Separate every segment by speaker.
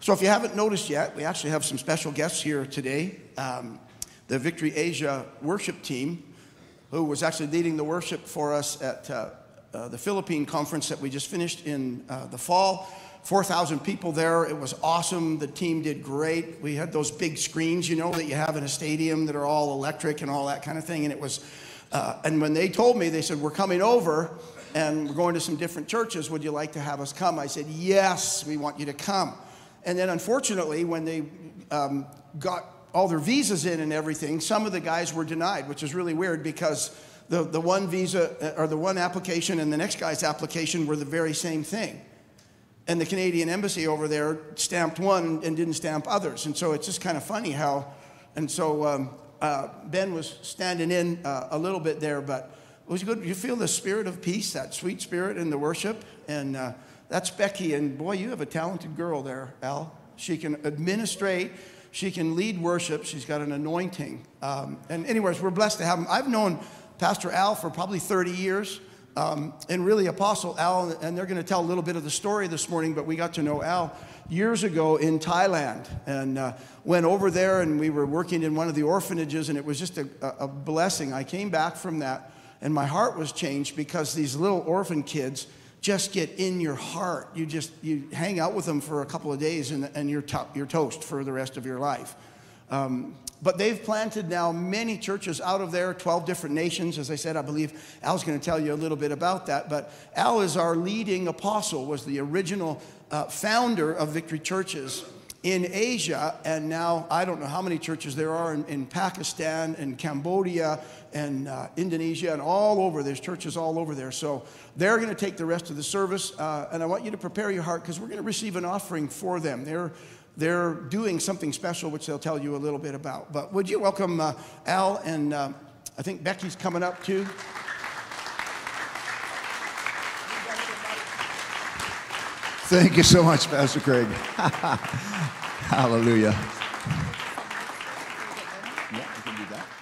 Speaker 1: So if you haven't noticed yet, we actually have some special guests here today. The Victory Asia worship team, who was actually leading the worship for us at the Philippine conference that we just finished in the fall. 4,000 people there. It was awesome. The team did great. We had those big screens, you know, that you have in a stadium that are all electric and all that kind of thing. And it was, and when they told me, they said, we're coming over and we're going to some different churches. Would you like to have us come? I said, yes, we want you to come. And then unfortunately, when they got all their visas in and everything, some of the guys were denied, which is really weird because the one visa or the one application and the next guy's application were the very same thing. And the Canadian embassy over there stamped one and didn't stamp others. And so it's just kind of funny how, and so Ben was standing in a little bit there, but it was good. You feel the spirit of peace, that sweet spirit in the worship. And that's Becky. And boy, you have a talented girl there, Al. She can administrate. She can lead worship. She's got an anointing. And anyways, we're blessed to have him. I've known Pastor Al for probably 30 years. And really Apostle Al, and they're going to tell a little bit of the story this morning, but we got to know Al years ago in Thailand and went over there, and we were working in one of the orphanages, and it was just a blessing. I came back from that, and my heart was changed because these little orphan kids just get in your heart. You hang out with them for a couple of days, and you're toast for the rest of your life. But they've planted now many churches out of there, 12 different nations. As I said, I believe Al's going to tell you a little bit about that. But Al is our leading apostle, was the original founder of Victory Churches in Asia. And now I don't know how many churches there are in Pakistan and Cambodia and Indonesia and all over. There's churches all over there. So they're going to take the rest of the service. And I want you to prepare your heart because we're going to receive an offering for them. They're doing something special, which they'll tell you a little bit about. But would you welcome Al, and I think Becky's coming up too.
Speaker 2: Thank you so much, Pastor Craig. Hallelujah. Yeah, we can do that.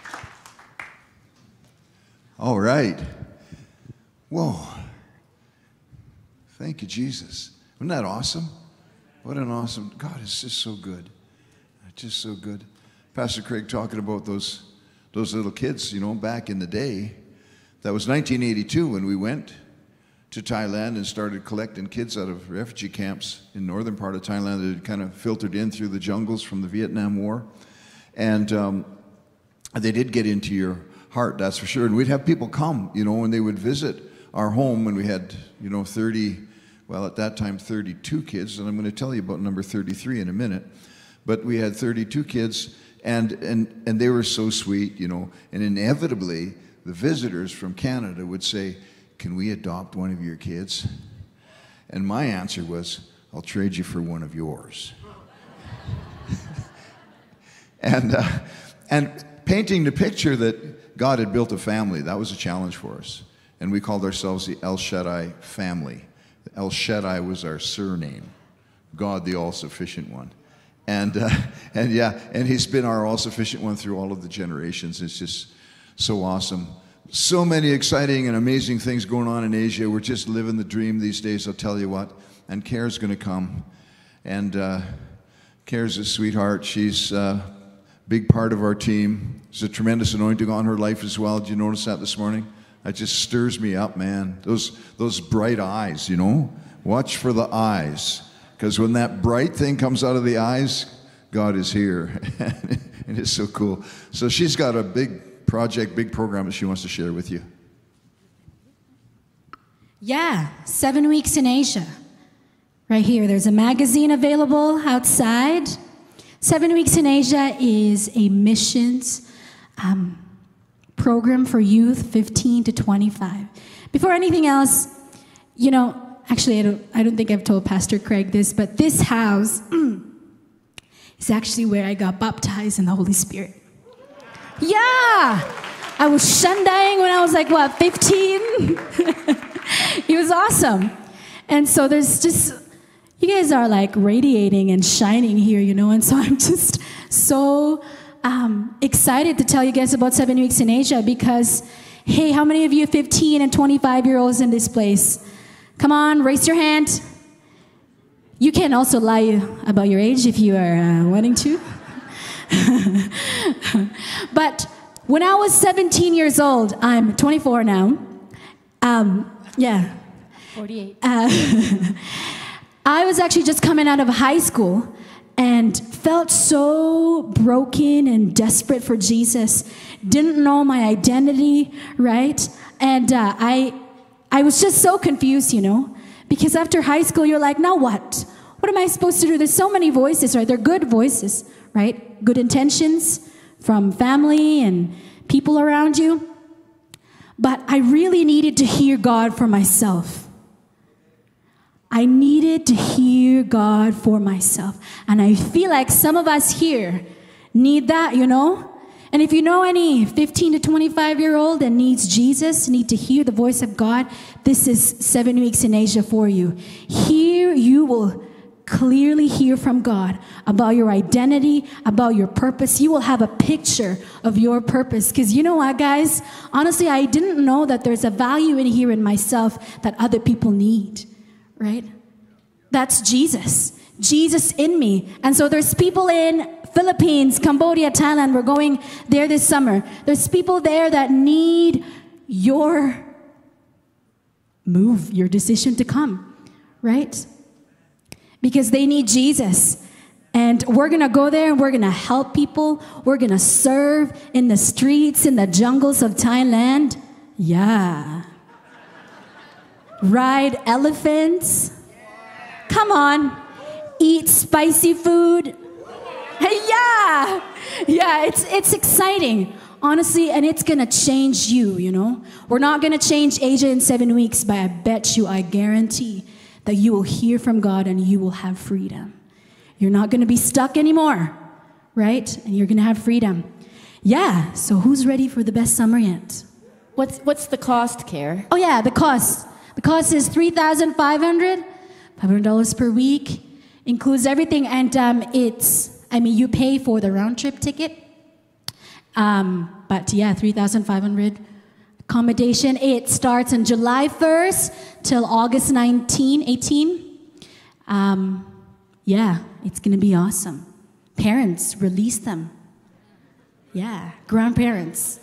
Speaker 2: All right. Whoa. Thank you, Jesus. Isn't that awesome? What an awesome, God is just so good. Just so good. Pastor Craig talking about those little kids, you know, back in the day. That was 1982 when we went to Thailand and started collecting kids out of refugee camps in northern part of Thailand that had kind of filtered in through the jungles from the Vietnam War. And they did get into your heart, that's for sure. And we'd have people come, you know, and they would visit our home when we had, you know, 30, well, at that time, 32 kids, and I'm going to tell you about number 33 in a minute. But we had 32 kids, and they were so sweet, you know. And inevitably, the visitors from Canada would say, "Can we adopt one of your kids?" And my answer was, "I'll trade you for one of yours." And painting the picture that God had built a family, that was a challenge for us. And we called ourselves the El Shaddai family. El Shaddai was our surname, God the all-sufficient one. And he's been our all-sufficient one through all of the generations. It's just so awesome. So many exciting and amazing things going on in Asia. We're just living the dream these days, I'll tell you what. And Kara's going to come. And Kara's a sweetheart. She's a big part of our team. There's a tremendous anointing on her life as well. Did you notice that this morning? It just stirs me up, man. Those bright eyes, you know. Watch for the eyes. Because when that bright thing comes out of the eyes, God is here. And it's so cool. So she's got a big project, big program that she wants to share with you.
Speaker 3: Yeah, 7 weeks in Asia. Right here, there's a magazine available outside. 7 weeks in Asia is a missions program for youth 15 to 25. Before anything else, you know, actually I don't think I've told Pastor Craig this, but this house is actually where I got baptized in the Holy Spirit. Yeah! I was shandang when I was like, 15? It was awesome. And so there's just, you guys are like radiating and shining here, you know, and so I'm just so excited to tell you guys about 7 weeks in Asia because, hey, how many of you 15 and 25-year-olds in this place? Come on, raise your hand. You can also lie about your age if you are wanting to. But when I was 17 years old, I'm 24 now. Yeah.
Speaker 4: 48.
Speaker 3: I was actually just coming out of high school and felt so broken and desperate for Jesus. Didn't know my identity, right? And I was just so confused, because after high school, you're like, now what? What am I supposed to do? There's so many voices, right? They're good voices, right? Good intentions from family and people around you. But I really needed to hear God for myself. I needed to hear God for myself. And I feel like some of us here need that, And if you know any 15 to 25-year-old that needs Jesus, need to hear the voice of God, this is 7 weeks in Asia for you. Here you will clearly hear from God about your identity, about your purpose. You will have a picture of your purpose. Because you know what, guys? Honestly, I didn't know that there's a value in here in myself that other people need. Right? That's Jesus. Jesus in me. And so there's people in Philippines, Cambodia, Thailand. We're going there this summer. There's people there that need your move, your decision to come. Right? Because they need Jesus. And we're going to go there and we're going to help people. We're going to serve in the streets, in the jungles of Thailand. Yeah. Ride elephants. Come on. Eat spicy food. Yeah. Yeah, it's exciting. Honestly, and it's going to change you, We're not going to change Asia in 7 weeks, but I guarantee that you will hear from God and you will have freedom. You're not going to be stuck anymore, right? And you're going to have freedom. Yeah, so who's ready for the best summer yet?
Speaker 4: What's the cost, Care?
Speaker 3: Oh yeah, the cost. The cost is $3,500 per week. Includes everything, and you pay for the round trip ticket. But yeah, $3,500 accommodation. It starts on July 1st till August 18. Yeah, it's gonna be awesome. Parents, release them. Yeah, grandparents.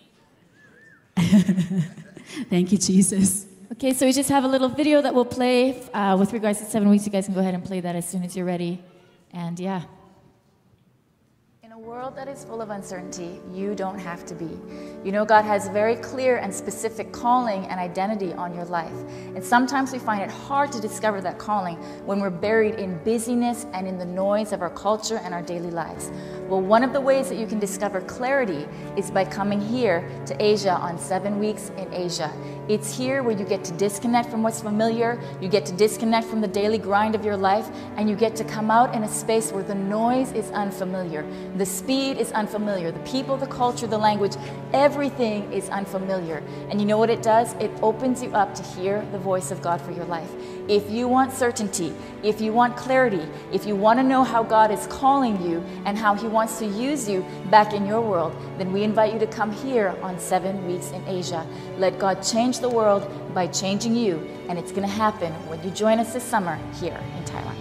Speaker 3: Thank you, Jesus.
Speaker 4: Okay, so we just have a little video that we'll play with regards to 7 weeks. You guys can go ahead and play that as soon as you're ready. And yeah.
Speaker 5: In a world that is full of uncertainty, you don't have to be. God has a very clear and specific calling and identity on your life. And sometimes we find it hard to discover that calling when we're buried in busyness and in the noise of our culture and our daily lives. Well, one of the ways that you can discover clarity is by coming here to Asia on 7 weeks in Asia. It's here where you get to disconnect from what's familiar, you get to disconnect from the daily grind of your life, and you get to come out in a space where the noise is unfamiliar, the speed is unfamiliar, the people, the culture, the language, everything is unfamiliar. And you know what it does? It opens you up to hear the voice of God for your life. If you want certainty, if you want clarity, if you want to know how God is calling you and how He wants to use you back in your world, then we invite you to come here on 7 weeks in Asia. Let God change the world by changing you, and it's going to happen when you join us this summer here in Thailand.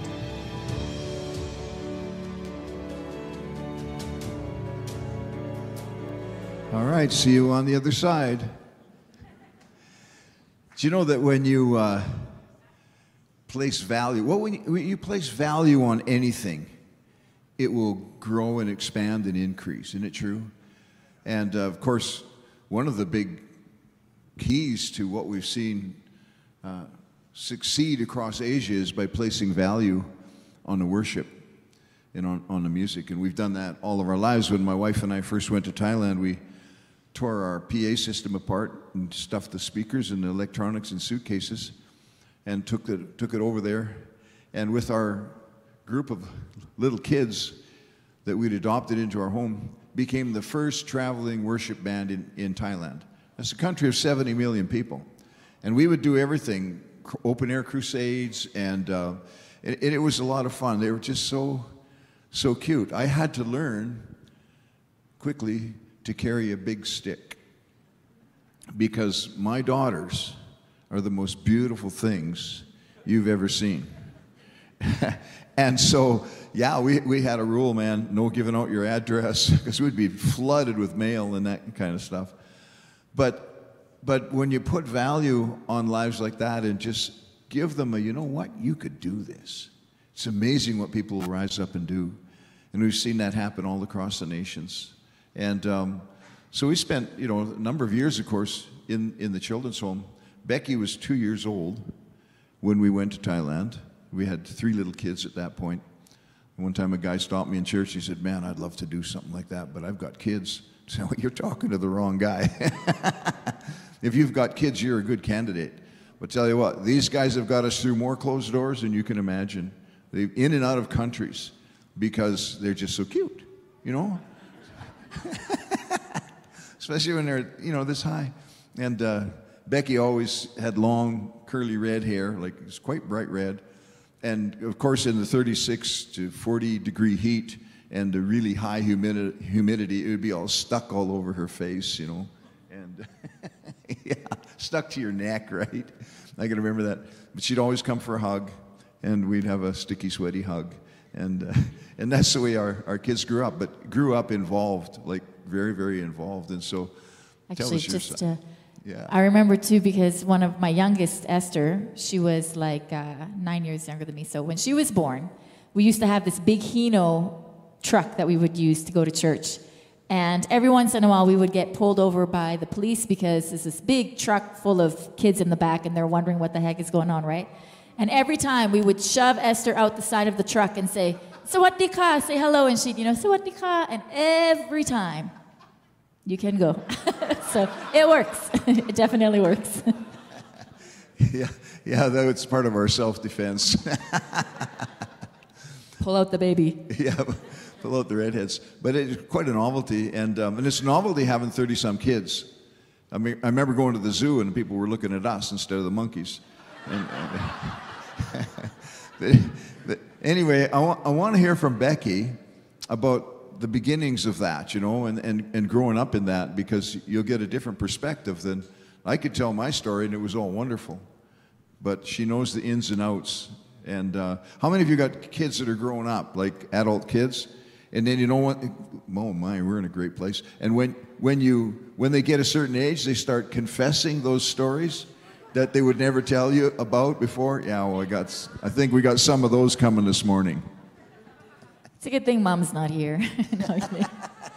Speaker 2: All right, see you on the other side. Do you know that when you place value, when you place value on anything, it will grow and expand and increase. Isn't it true? And of course, one of the big keys to what we've seen succeed across Asia is by placing value on the worship and on the music. And we've done that all of our lives. When my wife and I first went to Thailand, we tore our PA system apart and stuffed the speakers and the electronics in suitcases and took it over there. And with our group of little kids that we'd adopted into our home, became the first traveling worship band in Thailand. That's a country of 70 million people. And we would do everything, open air crusades, and it was a lot of fun. They were just so cute. I had to learn quickly to carry a big stick because my daughters are the most beautiful things you've ever seen. And so, yeah, we had a rule, man, no giving out your address, because we'd be flooded with mail and that kind of stuff. But when you put value on lives like that and just give them a, you know what, you could do this. It's amazing what people rise up and do. And we've seen that happen all across the nations. And so we spent, a number of years, of course, in the children's home. Becky was 2 years old when we went to Thailand. We had 3 little kids at that point. And one time a guy stopped me in church. He said, man, I'd love to do something like that, but I've got kids. I said, well, you're talking to the wrong guy. If you've got kids, you're a good candidate. But tell you what, these guys have got us through more closed doors than you can imagine. They're in and out of countries because they're just so cute, Especially when they're, this high. And Becky always had long, curly red hair, like it's quite bright red. And of course, in the 36 to 40 degree heat and the really high humidity, it would be all stuck all over her face, and yeah, stuck to your neck, right? I can remember that. But she'd always come for a hug, and we'd have a sticky, sweaty hug. And that's the way our kids grew up, but grew up involved, like very, very involved. And so,
Speaker 4: Actually, just
Speaker 2: yeah.
Speaker 4: I remember too, because one of my youngest, Esther, she was like 9 years younger than me. So when she was born, we used to have this big Hino truck that we would use to go to church. And every once in a while, we would get pulled over by the police because there's this big truck full of kids in the back, and they're wondering what the heck is going on, right? And every time we would shove Esther out the side of the truck and say, "Sawadee ka," say hello, and she'd, "Sawadee ka," and every time, you can go. So it works. It definitely works.
Speaker 2: Yeah, that's part of our self-defense.
Speaker 4: Pull out the baby.
Speaker 2: Yeah, pull out the redheads. But it's quite a novelty, and it's a novelty having 30-some kids. I mean, I remember going to the zoo and people were looking at us instead of the monkeys. But anyway, I want to hear from Becky about the beginnings of that, and growing up in that, because you'll get a different perspective than I could tell my story, and it was all wonderful. But she knows the ins and outs. And how many of you got kids that are growing up, like adult kids? And then what? Oh my, we're in a great place. And when they get a certain age, they start confessing those stories that they would never tell you about before. Yeah, well, I think we got some of those coming this morning.
Speaker 4: It's a good thing Mom's not here. No, I'm kidding.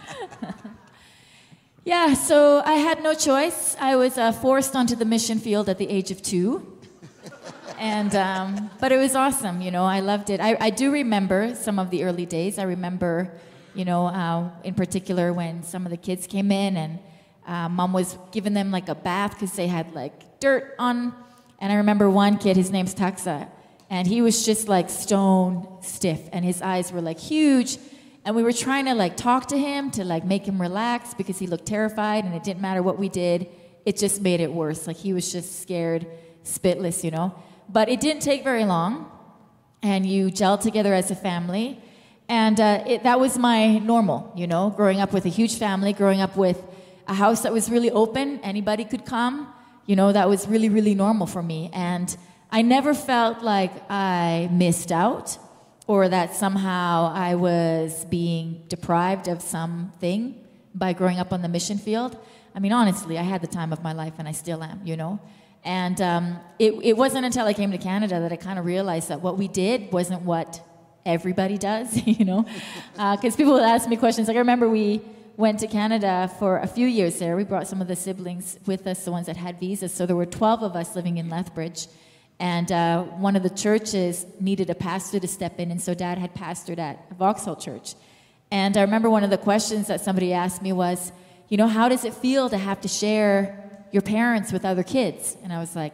Speaker 4: Yeah, so I had no choice. I was forced onto the mission field at the age of 2. And, but it was awesome, I loved it. I do remember some of the early days. I remember, in particular when some of the kids came in and Mom was giving them like a bath because they had like dirt on. And I remember one kid, his name's Taxa, and he was just like stone stiff and his eyes were like huge. And we were trying to like talk to him to like make him relax because he looked terrified, and it didn't matter what we did. It just made it worse. Like he was just scared, spitless, But it didn't take very long, and you gelled together as a family. And that was my normal, growing up with a huge family, growing up with a house that was really open. Anybody could come. That was really, really normal for me. And I never felt like I missed out or that somehow I was being deprived of something by growing up on the mission field. I mean, honestly, I had the time of my life, and I still am, And it wasn't until I came to Canada that I kind of realized that what we did wasn't what everybody does, Because people would ask me questions. Like I remember we went to Canada for a few years there. We brought some of the siblings with us, the ones that had visas. So there were 12 of us living in Lethbridge. And one of the churches needed a pastor to step in, and so Dad had pastored at Vauxhall Church. And I remember one of the questions that somebody asked me was, how does it feel to have to share your parents with other kids? And I was like,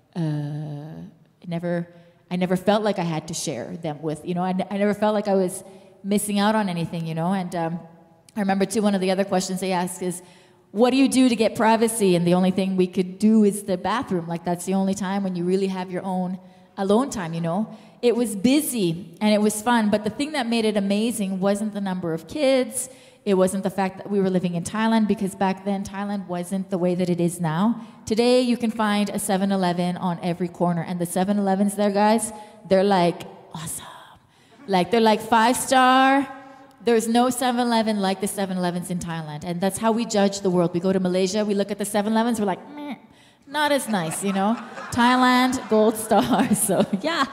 Speaker 4: I never felt like I had to share them with, I never felt like I was missing out on anything, And I remember too, one of the other questions they asked is, what do you do to get privacy? And the only thing we could do is the bathroom. Like that's the only time when you really have your own alone time, It was busy and it was fun, but the thing that made it amazing wasn't the number of kids. It wasn't the fact that we were living in Thailand, because back then Thailand wasn't the way that it is now. Today you can find a 7-Eleven on every corner, and the 7-Elevens there, guys, they're like awesome. Like, they're like 5-star. There's no 7-Eleven like the 7-Elevens in Thailand. And that's how we judge the world. We go to Malaysia, we look at the 7-Elevens, we're like, meh, not as nice, you know? Thailand, gold star. So, yeah,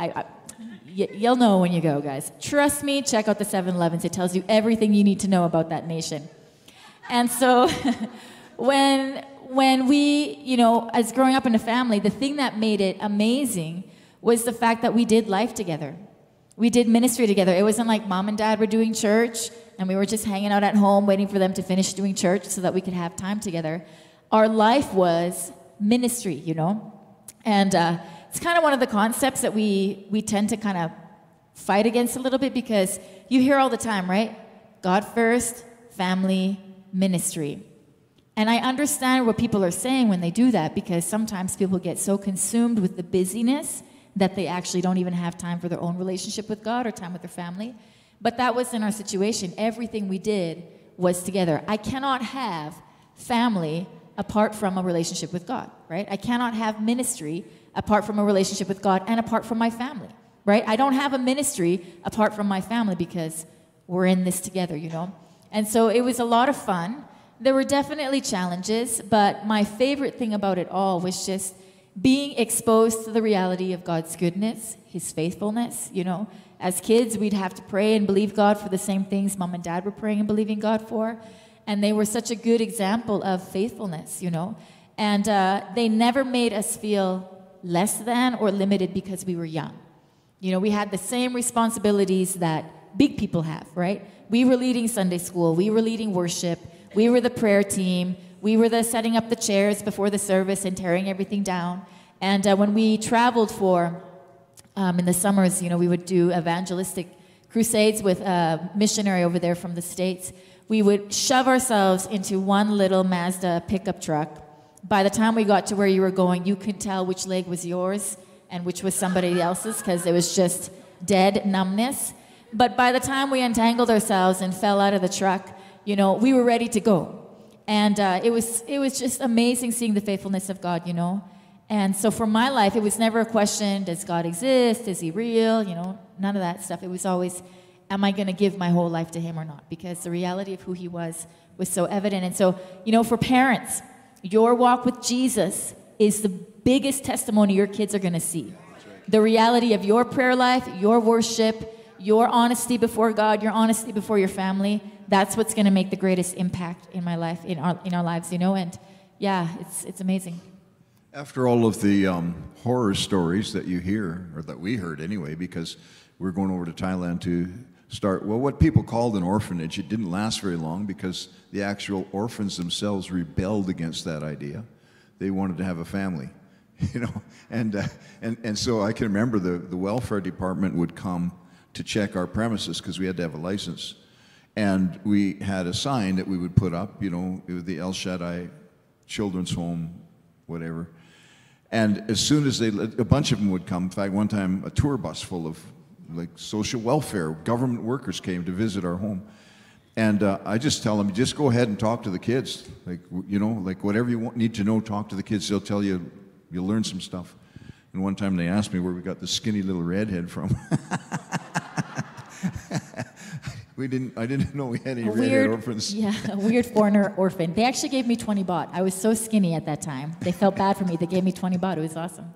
Speaker 4: you'll know when you go, guys. Trust me, check out the 7-Elevens. It tells you everything you need to know about that nation. And so when we, you know, as growing up in a family, the thing that made it amazing was the fact that we did life together. We did ministry together. It wasn't like mom and dad were doing church and we were just hanging out at home waiting for them to finish doing church so that we could have time together. Our life was ministry, you know? And it's kind of one of the concepts that we tend to kind of fight against a little bit, because you hear all the time, right? God first, family, ministry. And I understand what people are saying when they do that, because sometimes people get so consumed with the busyness that they actually don't even have time for their own relationship with God or time with their family. But that wasn't our situation. Everything we did was together. I cannot have family apart from a relationship with God, right? I cannot have ministry apart from a relationship with God and apart from my family, right? I don't have a ministry apart from my family because we're in this together, you know? And so it was a lot of fun. There were definitely challenges, but my favorite thing about it all was just being exposed to the reality of God's goodness, His faithfulness, you know. As kids, we'd have to pray and believe God for the same things mom and dad were praying and believing God for. And they were such a good example of faithfulness, you know. And they never made us feel less than or limited because we were young. You know, we had the same responsibilities that big people have, right? We were leading Sunday school. We were leading worship. We were the prayer team. We were the setting up the chairs before the service and tearing everything down. And when we traveled in the summers, you know, we would do evangelistic crusades with a missionary over there from the States. We would shove ourselves into one little Mazda pickup truck. By the time we got to where you were going, you could tell which leg was yours and which was somebody else's, because it was just dead numbness. But by the time we untangled ourselves and fell out of the truck, you know, we were ready to go. And it was just amazing seeing the faithfulness of God, you know. And so for my life, it was never a question, does God exist? Is He real? You know, none of that stuff. It was always, am I going to give my whole life to Him or not? Because the reality of who He was so evident. And so, you know, for parents, your walk with Jesus is the biggest testimony your kids are going to see. The reality of your prayer life, your worship, your honesty before God, your honesty before your family, that's what's going to make the greatest impact in my life, in our lives, you know. And yeah, it's amazing.
Speaker 2: After all of the horror stories that you hear, or that we heard anyway, because we're going over to Thailand to start, well, what people called an orphanage. It didn't last very long because the actual orphans themselves rebelled against that idea. They wanted to have a family, you know. And so I can remember the welfare department would come to check our premises because we had to have a license. And we had a sign that we would put up, you know, it was the El Shaddai Children's Home, whatever. And as soon as a bunch of them would come, in fact, one time a tour bus full of like social welfare, government workers came to visit our home. And I just tell them, just go ahead and talk to the kids. Like, you know, like whatever you need to know, talk to the kids. They'll tell you, you'll learn some stuff. And one time they asked me where we got the skinny little redhead from. I didn't know we had any redhead orphans.
Speaker 4: Yeah, a weird foreigner orphan. They actually gave me 20 baht. I was so skinny at that time. They felt bad for me. They gave me 20 baht. It was awesome.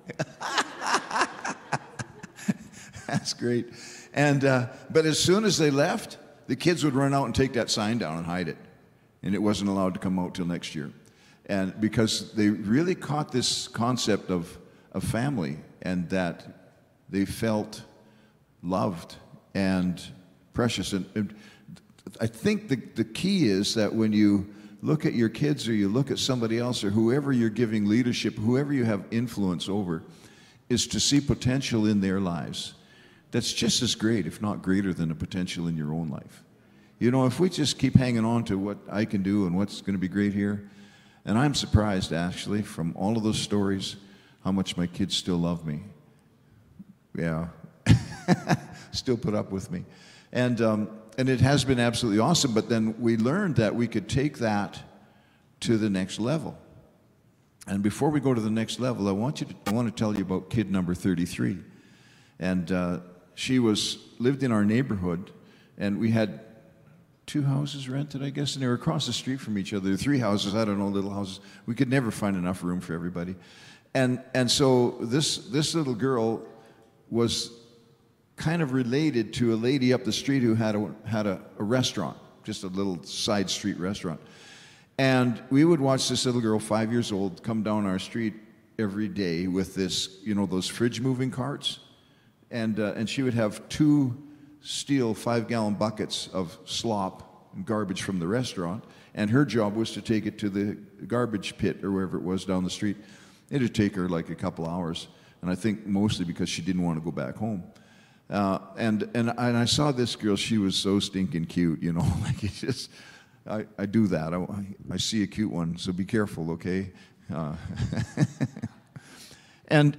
Speaker 2: That's great. And but as soon as they left, the kids would run out and take that sign down and hide it. And it wasn't allowed to come out till next year. And because they really caught this concept of family, and that they felt loved and precious. And I think the key is that when you look at your kids or you look at somebody else or whoever you're giving leadership, whoever you have influence over, is to see potential in their lives. That's just as great, if not greater, than the potential in your own life. You know, if we just keep hanging on to what I can do and what's going to be great here, and I'm surprised, actually, from all of those stories, how much my kids still love me. Yeah. Still put up with me. And it has been absolutely awesome, but then we learned that we could take that to the next level. And before we go to the next level, I want to tell you about kid number 33. And she lived in our neighborhood, and we had 2 houses rented, I guess, and they were across the street from each other. 3 houses, I don't know, little houses. We could never find enough room for everybody. And so this little girl was kind of related to a lady up the street who had a restaurant, just a little side street restaurant. And we would watch this little girl, 5 years old, come down our street every day with this, you know, those fridge moving carts. And she would have 2 steel 5-gallon buckets of slop and garbage from the restaurant. And her job was to take it to the garbage pit or wherever it was down the street. It'd take her like a couple hours. And I think mostly because she didn't want to go back home. And I saw this girl, she was so stinking cute, you know, like it's just, I do that. I see a cute one, so be careful, okay? And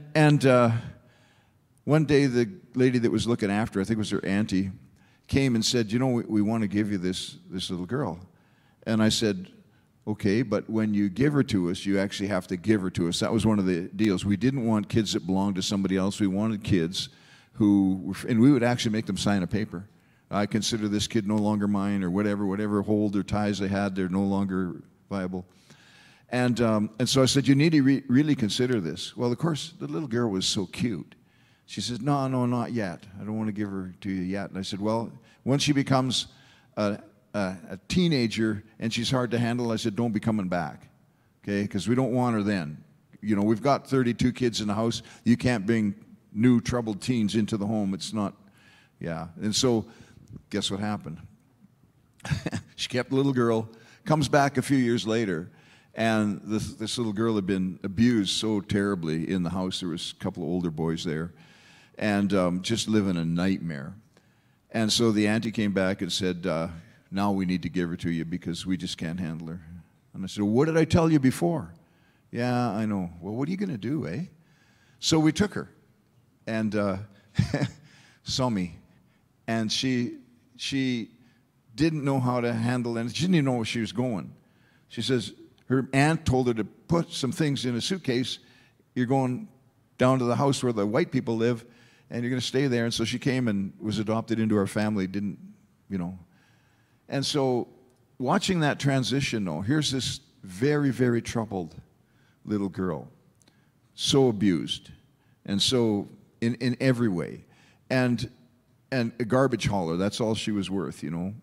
Speaker 2: one day the lady that was looking after her, I think it was her auntie, came and said, you know, we want to give you this little girl. And I said, okay, but when you give her to us, you actually have to give her to us. That was one of the deals. We didn't want kids that belonged to somebody else. We wanted kids who, and we would actually make them sign a paper. I consider this kid no longer mine, or whatever hold or ties they had, they're no longer viable. And so I said, you need to really consider this. Well, of course, the little girl was so cute. She says, no, not yet. I don't want to give her to you yet. And I said, well, once she becomes a teenager and she's hard to handle, I said, don't be coming back, okay? Because we don't want her then. You know, we've got 32 kids in the house. You can't bring new troubled teens into the home. It's not, yeah. And so, guess what happened? She kept the little girl, comes back a few years later, and this little girl had been abused so terribly in the house. There was a couple of older boys there, and just living a nightmare. And so the auntie came back and said, now we need to give her to you because we just can't handle her. And I said, well, what did I tell you before? Yeah, I know. Well, what are you going to do, eh? So we took her, and saw me, and she didn't know how to handle it. She didn't even know where she was going. She says her aunt told her to put some things in a suitcase. You're going down to the house where the white people live, and you're going to stay there. And so she came and was adopted into our family, didn't, you know. And so watching that transition, though, here's this very, very troubled little girl, so abused, and so in every way. And a garbage hauler, that's all she was worth, you know.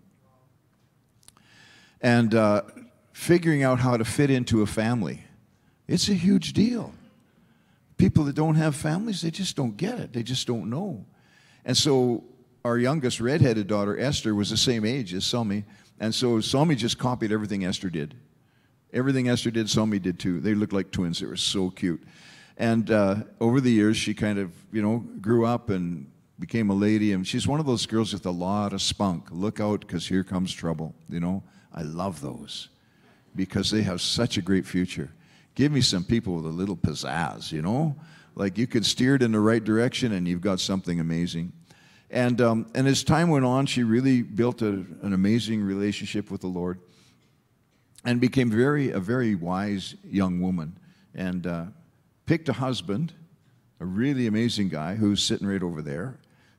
Speaker 2: And figuring out how to fit into a family, it's a huge deal. People that don't have families, they just don't get it. They just don't know. And so our youngest redheaded daughter, Esther, was the same age as Selmy. And so Selmy just copied everything Esther did. Everything Esther did, Selmy did too. They looked like twins. They were so cute. And over the years, she kind of, you know, grew up and became a lady. And she's one of those girls with a lot of spunk. Look out, because here comes trouble, you know. I love those because they have such a great future. Give me some people with a little pizzazz, you know? Like you can steer it in the right direction and you've got something amazing. And as time went on, she really built an amazing relationship with the Lord and became a very wise young woman, and picked a husband, a really amazing guy who's sitting right over there.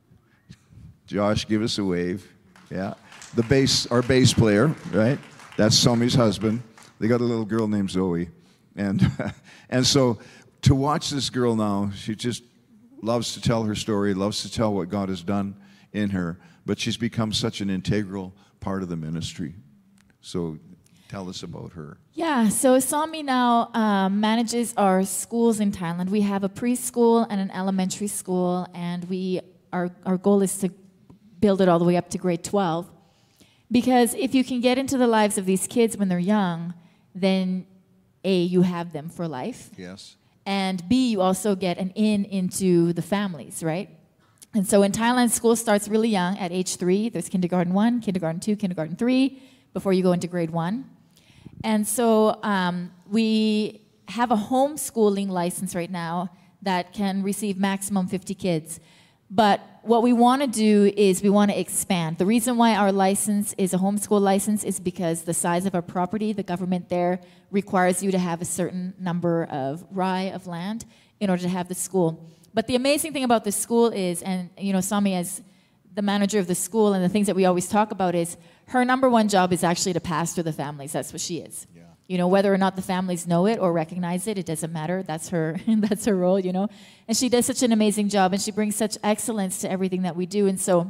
Speaker 2: Josh, give us a wave. Yeah. Our bass player, right? That's Selmy's husband. They got a little girl named Zoe. And so to watch this girl now, she just loves to tell her story, loves to tell what God has done in her, but she's become such an integral part of the ministry. So tell us about her.
Speaker 4: Yeah, so Selmy now manages our schools in Thailand. We have a preschool and an elementary school, and our goal is to build it all the way up to grade 12. Because if you can get into the lives of these kids when they're young, then A, you have them for life.
Speaker 2: Yes.
Speaker 4: And B, you also get an in into the families, right? And so in Thailand, school starts really young at age 3. There's kindergarten 1, kindergarten 2, kindergarten 3, before you go into grade 1. And so we have a homeschooling license right now that can receive maximum 50 kids. But what we want to do is we want to expand. The reason why our license is a homeschool license is because the size of our property, the government there requires you to have a certain number of rai of land in order to have the school. But the amazing thing about the school is, and you know, Sami as the manager of the school, and the things that we always talk about is her number one job is actually to pastor the families. That's what she is. Yeah. You know, whether or not the families know it or recognize it, it doesn't matter. That's her, that's her role, you know. And she does such an amazing job, and she brings such excellence to everything that we do. And so,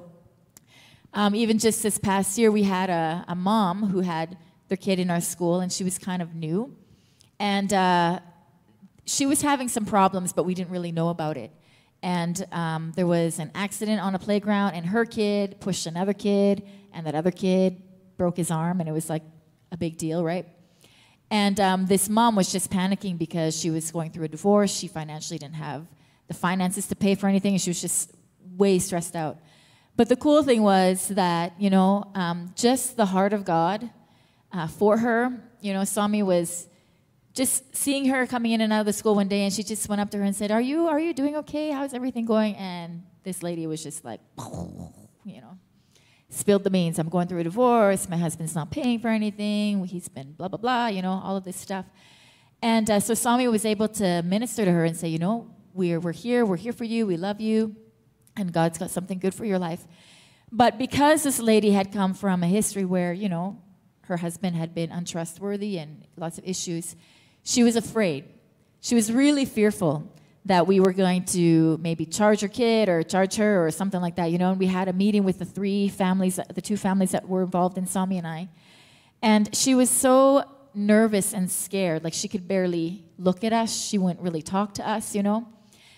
Speaker 4: even just this past year, we had a mom who had their kid in our school, and she was kind of new. And she was having some problems, but we didn't really know about it. And there was an accident on a playground, and her kid pushed another kid, and that other kid broke his arm, and it was like a big deal, right? And this mom was just panicking because she was going through a divorce. She financially didn't have the finances to pay for anything, and she was just way stressed out. But the cool thing was that, you know, just the heart of God for her, you know, Sami was just seeing her coming in and out of the school one day, and she just went up to her and said, are you doing okay? How's everything going? And this lady was just like, you know, spilled the beans. I'm going through a divorce. My husband's not paying for anything. He's been blah, blah, blah, you know, all of this stuff. And so Sami was able to minister to her and say, you know, we're here for you, we love you, and God's got something good for your life. But because this lady had come from a history where, you know, her husband had been untrustworthy and lots of issues, she was afraid. She was really fearful that we were going to maybe charge her kid or charge her or something like that, you know. And we had a meeting with the two families that were involved in Sami and I. And she was so nervous and scared, like she could barely look at us. She wouldn't really talk to us, you know.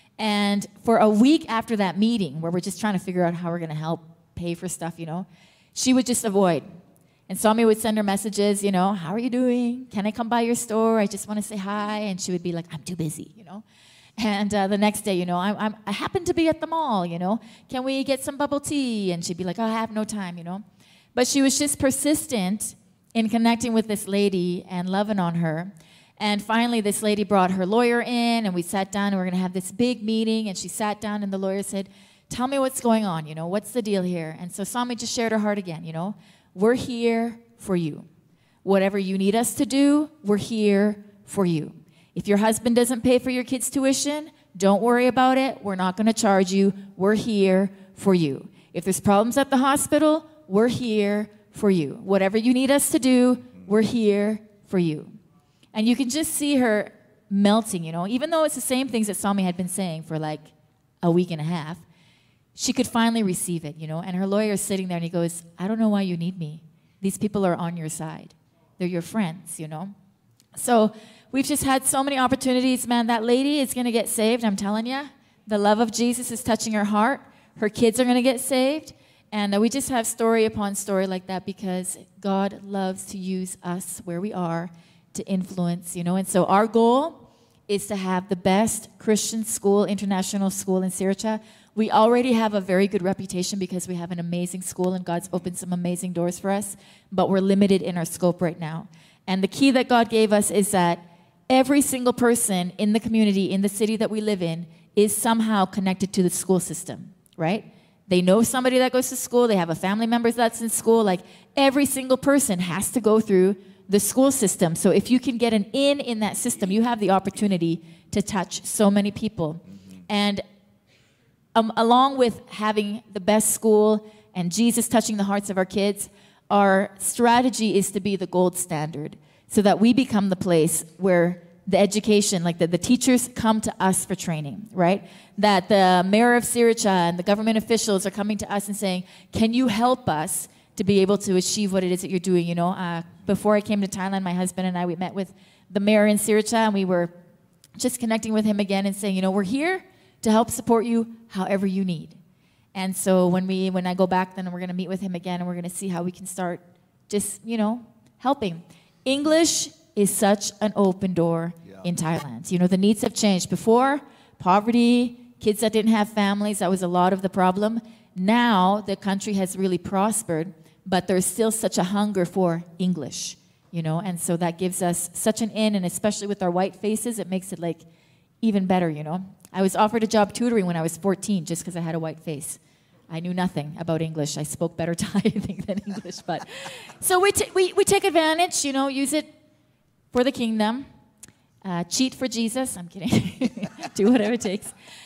Speaker 4: And for a week after that meeting, where we're just trying to figure out how we're going to help pay for stuff, you know, she would just avoid. And Sami would send her messages, you know, how are you doing? Can I come by your store? I just want to say hi. And she would be like, I'm too busy, you know. And the next day, you know, I happen to be at the mall, you know. Can we get some bubble tea? And she'd be like, oh, I have no time, you know. But she was just persistent in connecting with this lady and loving on her. And finally, this lady brought her lawyer in, and we sat down, and we were going to have this big meeting. And she sat down, and the lawyer said, tell me what's going on, you know, what's the deal here? And so Sami just shared her heart again, you know. We're here for you. Whatever you need us to do, we're here for you. If your husband doesn't pay for your kids' tuition, don't worry about it. We're not going to charge you. We're here for you. If there's problems at the hospital, we're here for you. Whatever you need us to do, we're here for you. And you can just see her melting, you know, even though it's the same things that Sami had been saying for like a week and a half. She could finally receive it, you know, and her lawyer is sitting there and he goes, I don't know why you need me. These people are on your side. They're your friends, you know. So we've just had so many opportunities, man. That lady is going to get saved, I'm telling you. The love of Jesus is touching her heart. Her kids are going to get saved. And we just have story upon story like that because God loves to use us where we are to influence, you know. And so our goal is to have the best Christian school, international school in Sriracha. We already have a very good reputation because we have an amazing school and God's opened some amazing doors for us, but we're limited in our scope right now. And the key that God gave us is that every single person in the community, in the city that we live in, is somehow connected to the school system, right? They know somebody that goes to school. They have a family member that's in school. Like every single person has to go through the school system. So if you can get an in that system, you have the opportunity to touch so many people. And along with having the best school and Jesus touching the hearts of our kids, our strategy is to be the gold standard so that we become the place where the education, like the teachers come to us for training, right? That the mayor of Sriracha and the government officials are coming to us and saying, can you help us to be able to achieve what it is that you're doing, you know? Before I came to Thailand, my husband and I, we met with the mayor in Sriracha, and we were just connecting with him again and saying, you know, we're here to help support you however you need. And so when I go back, then we're going to meet with him again, and we're going to see how we can start just, you know, helping. English is such an open door in Thailand. You know, the needs have changed. Before, poverty, kids that didn't have families, that was a lot of the problem. Now, the country has really prospered, but there's still such a hunger for English, you know, and so that gives us such an in, and especially with our white faces, it makes it like even better, you know. I was offered a job tutoring when I was 14 just because I had a white face. I knew nothing about English. I spoke better Thai, I think, than English. But so we take advantage, you know, use it for the kingdom. Cheat for Jesus. I'm kidding. Do whatever it takes.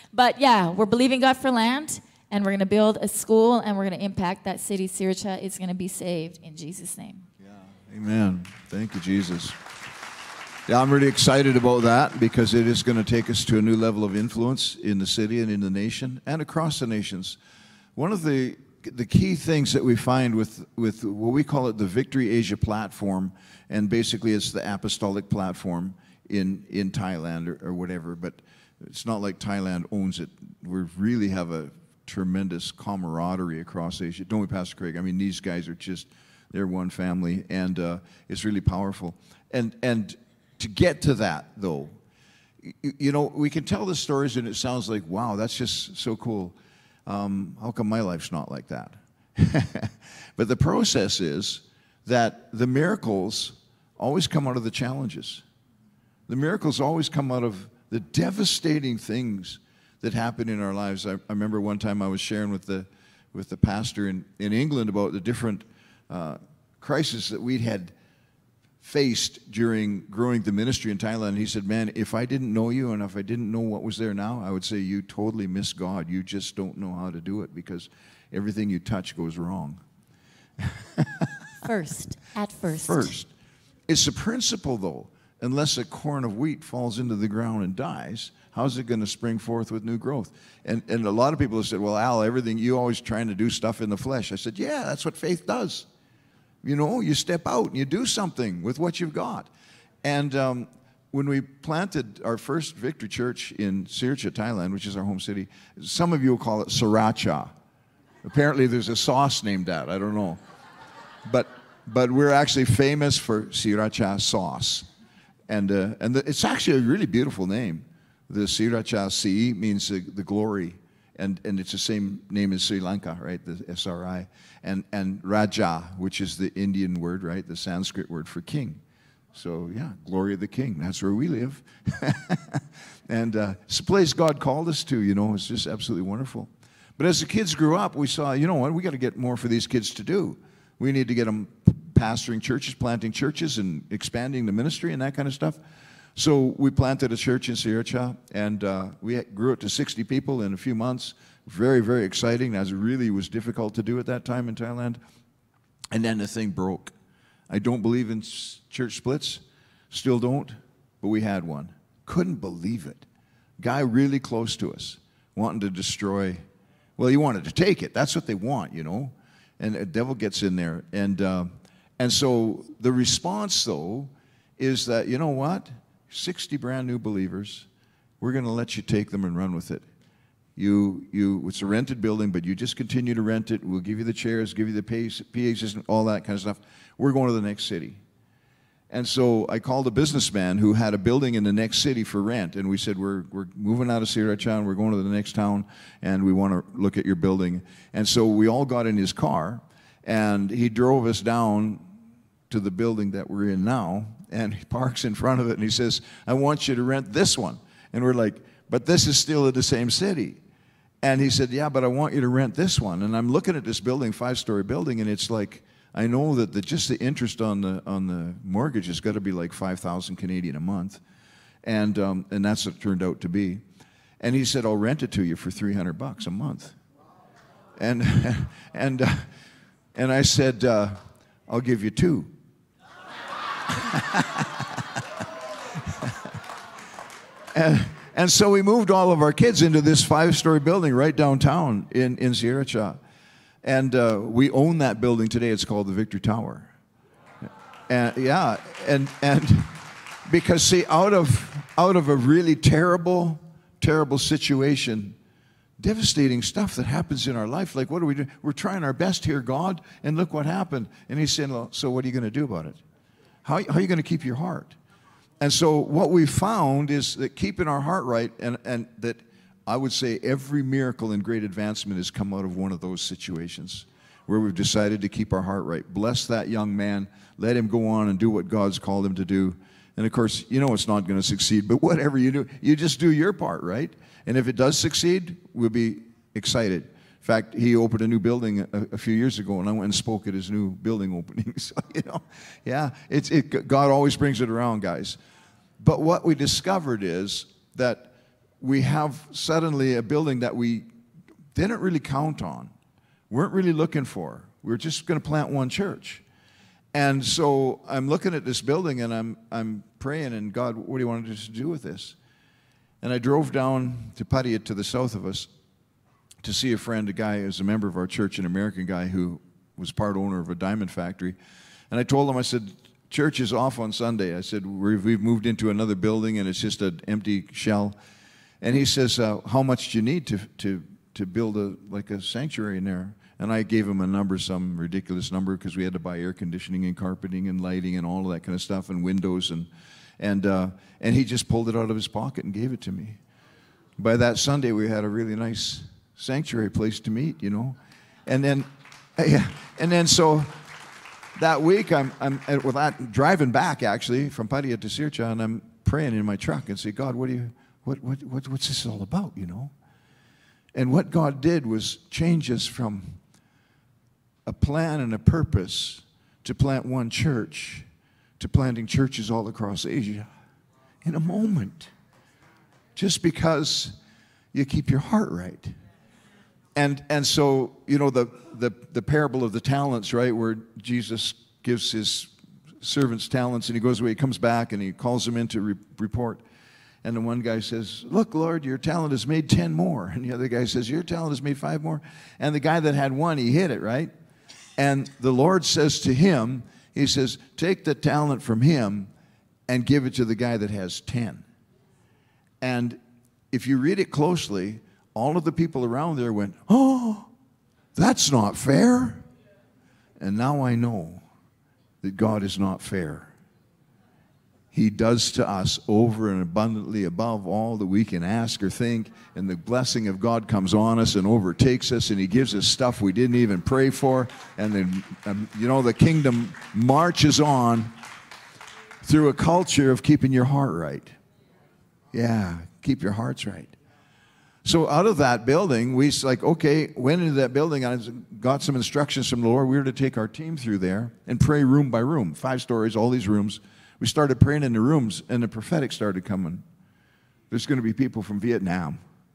Speaker 4: But yeah, we're believing God for land, and we're going to build a school, and we're going to impact that city. Sriracha is going to be saved in Jesus' name.
Speaker 2: Yeah, amen. Thank you, Jesus. Yeah, I'm really excited about that because it is going to take us to a new level of influence in the city and in the nation and across the nations. One of the key things that we find with what we call it the Victory Asia platform, and basically it's the apostolic platform in Thailand or whatever, but it's not like Thailand owns it. We really have a tremendous camaraderie across Asia. Don't we, Pastor Craig? I mean, these guys are just, they're one family, and it's really powerful. And to get to that, though, you know, we can tell the stories and it sounds like, wow, that's just so cool. How come my life's not like that? But the process is that the miracles always come out of the challenges. The miracles always come out of the devastating things that happen in our lives. I remember one time I was sharing with the pastor in England about the different crises that we'd had faced during growing the ministry in Thailand. He said, man, if I didn't know you and if I didn't know what was there now, I would say you totally miss God. You just don't know how to do it because everything you touch goes wrong.
Speaker 4: First.
Speaker 2: First. It's a principle, though. Unless a corn of wheat falls into the ground and dies, how's it going to spring forth with new growth? And a lot of people have said, well, Al, everything, you always trying to do stuff in the flesh. I said, yeah, that's what faith does. You know, you step out and you do something with what you've got. And when we planted our first Victory Church in Sriracha, Thailand, which is our home city, some of you will call it Sriracha. Apparently there's a sauce named that. I don't know. But we're actually famous for Sriracha sauce. And it's actually a really beautiful name. The Sriracha Si means the glory. And it's the same name as Sri Lanka, right? The SRI. And Raja, which is the Indian word, right? The Sanskrit word for king. So, yeah, glory of the king. That's where we live. And it's a place God called us to, you know. It's just absolutely wonderful. But as the kids grew up, we saw, you know what? We got to get more for these kids to do. We need to get them pastoring churches, planting churches, and expanding the ministry and that kind of stuff. So we planted a church in Sriracha, and we grew it to 60 people in a few months. Very, very exciting, as it really was difficult to do at that time in Thailand. And then the thing broke. I don't believe in church splits, still don't, but we had one. Couldn't believe it. Guy really close to us, wanting to destroy. Well, he wanted to take it. That's what they want, you know. And the devil gets in there. And so the response, though, is that, you know what? 60 brand new believers, we're going to let you take them and run with it. It's a rented building, but you just continue to rent it. We'll give you the chairs, give you the PA system, all that kind of stuff. We're going to the next city. And so I called a businessman who had a building in the next city for rent, and we said, we're moving out of Sriracha, and we're going to the next town, and we want to look at your building. And so we all got in his car, and he drove us down to the building that we're in now, and he parks in front of it, and he says, I want you to rent this one. And we're like, but this is still in the same city. And he said, yeah, but I want you to rent this one. And I'm looking at this building, 5-story building, and it's like, I know that just the interest on the mortgage has got to be like 5,000 Canadian a month. And that's what it turned out to be. And he said, I'll rent it to you for $300 a month. And I said, I'll give you 2. And so we moved all of our kids into this 5-story building right downtown in Sriracha. And we own that building today. It's called the Victory Tower. And yeah, and because see, out of a really terrible situation, devastating stuff that happens in our life. Like, what do we do? We're trying our best here, God, and look what happened. And he's saying, well, so what are you going to do about it? How are you going to keep your heart? And so what we found is that keeping our heart right, and that I would say every miracle and great advancement has come out of one of those situations where we've decided to keep our heart right. Bless that young man. Let him go on and do what God's called him to do. And of course, you know it's not going to succeed, but whatever you do, you just do your part, right? And if it does succeed, we'll be excited. In fact, he opened a new building a few years ago, and I went and spoke at his new building opening. So, you know, yeah, God always brings it around, guys. But what we discovered is that we have suddenly a building that we didn't really count on, weren't really looking for. We were just going to plant one church. And so I'm looking at this building and I'm praying, and God, what do you want us to do with this? And I drove down to Paria, to the south of us, to see a friend, a guy who's a member of our church, an American guy who was part owner of a diamond factory. And I told him, I said, church is off on Sunday. I said, we've moved into another building and it's just an empty shell. And he says, how much do you need to build a sanctuary in there? And I gave him a number, some ridiculous number, because we had to buy air conditioning and carpeting and lighting and all of that kind of stuff, and windows, and he just pulled it out of his pocket and gave it to me. By that Sunday, we had a really nice sanctuary place to meet, you know. And then so that week I'm driving back actually from Paria to Sircha, and I'm praying in my truck and say, God, what's this all about, you know? And what God did was change us from a plan and a purpose to plant one church to planting churches all across Asia in a moment, just because you keep your heart right. And so, you know, the parable of the talents, right, where Jesus gives his servants talents and he goes away, he comes back and he calls them in to report. And the one guy says, look, Lord, your talent has made 10 more. And the other guy says, your talent has made 5 more. And the guy that had 1, he hit it, right? And the Lord says to him, he says, take the talent from him and give it to the guy that has 10. And if you read it closely, all of the people around there went, oh, that's not fair. And now I know that God is not fair. He does to us over and abundantly above all that we can ask or think, and the blessing of God comes on us and overtakes us, and he gives us stuff we didn't even pray for, and then, you know, the kingdom marches on through a culture of keeping your heart right. Yeah, keep your hearts right. So out of that building, we went into that building, and I got some instructions from the Lord. We were to take our team through there and pray room by room, 5 stories, all these rooms. We started praying in the rooms, and the prophetic started coming. There's going to be people from Vietnam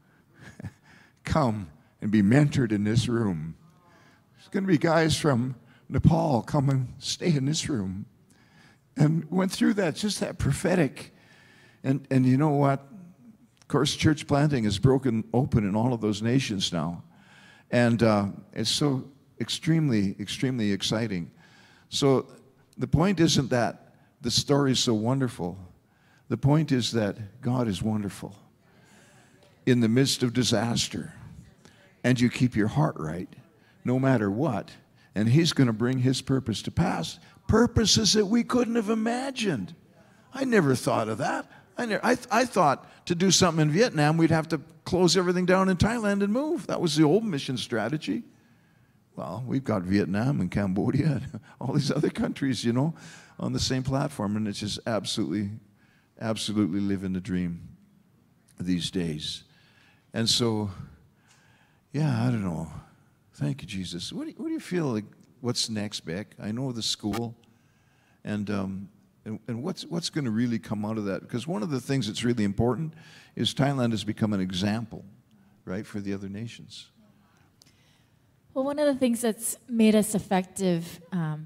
Speaker 2: come and be mentored in this room. There's going to be guys from Nepal come and stay in this room. And went through that, just that prophetic. And you know what? Of course, church planting is broken open in all of those nations now. And it's so extremely, extremely exciting. So the point isn't that the story is so wonderful. The point is that God is wonderful in the midst of disaster. And you keep your heart right, no matter what. And he's going to bring his purpose to pass. Purposes that we couldn't have imagined. I never thought of that. I thought to do something in Vietnam, we'd have to close everything down in Thailand and move. That was the old mission strategy. Well, we've got Vietnam and Cambodia and all these other countries, you know, on the same platform, and it's just absolutely, absolutely living the dream these days. And so, yeah, I don't know. Thank you, Jesus. What do you feel like? What's next, Beck? I know the school, and what's going to really come out of that? Because one of the things that's really important is Thailand has become an example, right, for the other nations.
Speaker 4: Well, one of the things that's made us effective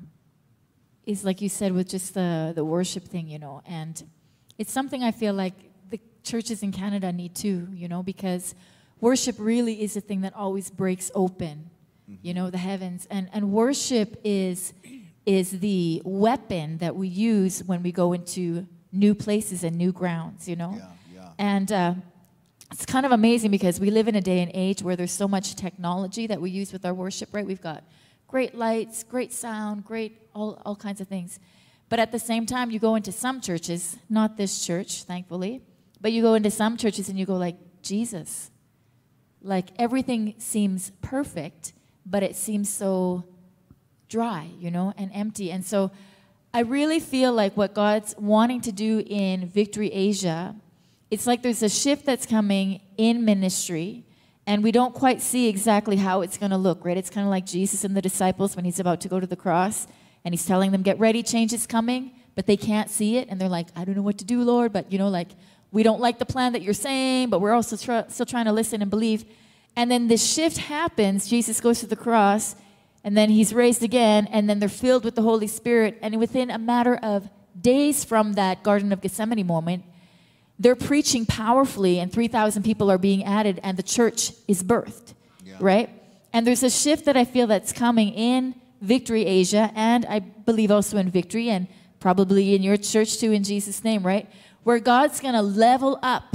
Speaker 4: is, like you said, with just the worship thing, you know. And it's something I feel like the churches in Canada need too, you know, because worship really is a thing that always breaks open, you know, the heavens. And worship is the weapon that we use when we go into new places and new grounds, you know.
Speaker 2: Yeah.
Speaker 4: And it's kind of amazing because we live in a day and age where there's so much technology that we use with our worship, right? We've got great lights, great sound, great all kinds of things. But at the same time, you go into some churches, not this church, thankfully, but you go into some churches and you go like, Jesus. Like everything seems perfect, but it seems so dry, you know, and empty. And so I really feel like what God's wanting to do in Victory Asia, it's like there's a shift that's coming in ministry, and we don't quite see exactly how it's going to look, right? It's kind of like Jesus and the disciples when he's about to go to the cross, and he's telling them, get ready, change is coming, but they can't see it, and they're like, I don't know what to do, Lord, but, you know, like, we don't like the plan that you're saying, but we're also still trying to listen and believe. And then this shift happens. Jesus goes to the cross, and then he's raised again, and then they're filled with the Holy Spirit. And within a matter of days from that Garden of Gethsemane moment, they're preaching powerfully, and 3,000 people are being added, and the church is birthed, right? And there's a shift that I feel that's coming in Victory Asia, and I believe also in Victory, and probably in your church too, in Jesus' name, right? Where God's going to level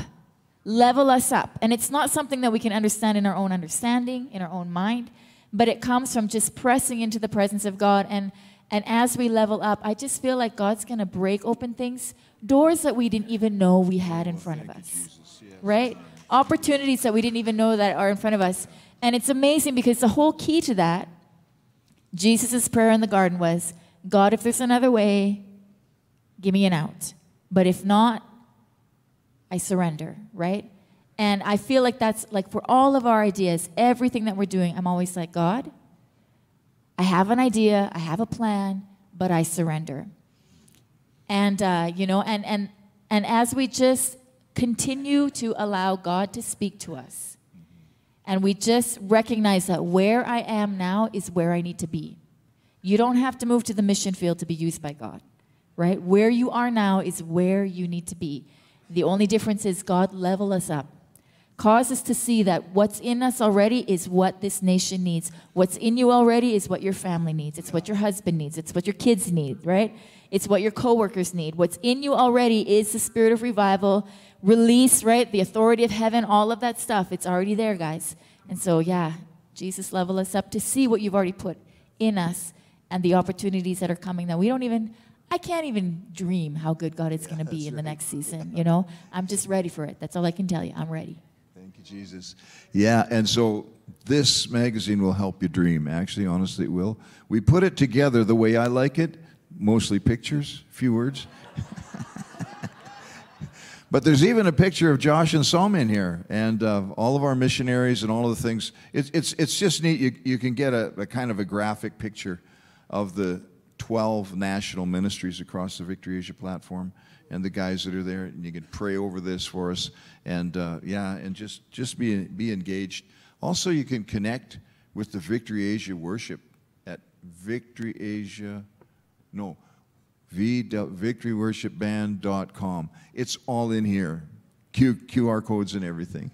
Speaker 4: us up. And it's not something that we can understand in our own understanding, in our own mind, but it comes from just pressing into the presence of God. And as we level up, I just feel like God's going to break open things, doors that we didn't even know we had in front of us, right? Opportunities that we didn't even know that are in front of us. And it's amazing because the whole key to that, Jesus' prayer in the garden was, God, if there's another way, give me an out. But if not, I surrender, right? And I feel like that's like for all of our ideas, everything that we're doing, I'm always like, God, I have an idea, I have a plan, but I surrender. And, and as we just continue to allow God to speak to us, and we just recognize that where I am now is where I need to be. You don't have to move to the mission field to be used by God, right? Where you are now is where you need to be. The only difference is God level us up. Cause us to see that what's in us already is what this nation needs. What's in you already is what your family needs. It's what your husband needs. It's what your kids need, right? It's what your coworkers need. What's in you already is the spirit of revival, release, right? The authority of heaven, all of that stuff. It's already there, guys. And so, yeah, Jesus level us up to see what you've already put in us and the opportunities that are coming that I can't even dream how good God is going to be in the next season, you know? I'm just ready for it. That's all I can tell you. I'm ready.
Speaker 2: Thank you, Jesus. Yeah, and so this magazine will help you dream. Actually, honestly, it will. We put it together the way I like it, mostly pictures, few words. But there's even a picture of Josh and Som in here, and all of our missionaries and all of the things. It's just neat. You can get a kind of a graphic picture of the 12 national ministries across the Victory Asia platform and the guys that are there, and you can pray over this for us, and and just be engaged. Also, you can connect with the Victory Asia worship at victoryworshipband.com. It's all in here, QR codes and everything.